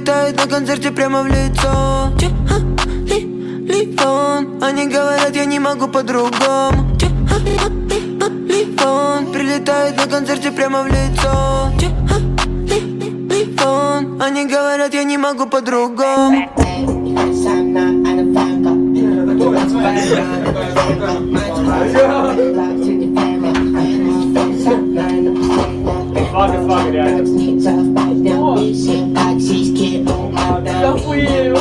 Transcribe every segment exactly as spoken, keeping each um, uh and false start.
прилетает на концерте прямо в лицо. Лифон, они говорят, я не могу по-другому. Лифон, прилетает на концерте прямо в лицо. Лифон, они говорят, я не могу по-другому. Свага, свага, реально. Я охуею.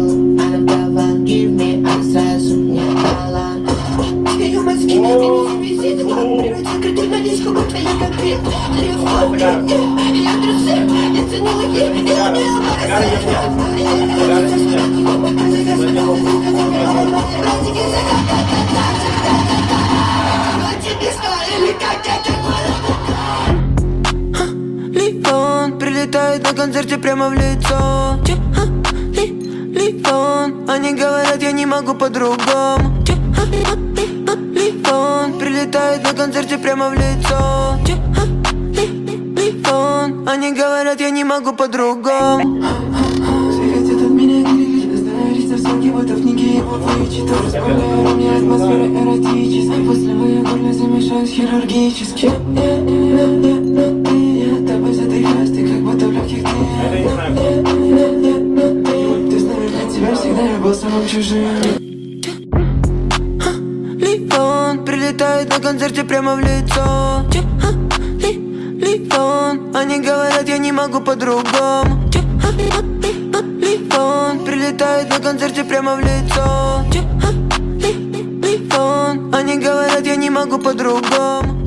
Лифон, прилетает на концерте прямо в лицо. Лифон, они говорят, я не могу по-другому. Лифон, прилетает на концерте прямо в лицо. Лифон, они говорят, я не могу по-другому. Все хотят от меня грилить, знаю лица свалки, будто в книге его вычитал. Расправляю у меня атмосфера эротическая. После моей горло замешаюсь хирургически. Я тобой задыхаюсь, ты как будто в легких днях. Ты знаешь, для тебя всегда я был самым чужим. Лифон, прилетает на концерте прямо в лицо. Лифон, они говорят, я не могу по-другому. Лифон, прилетает на концерте прямо в лицо. Лифон, они говорят, я не могу по-другому.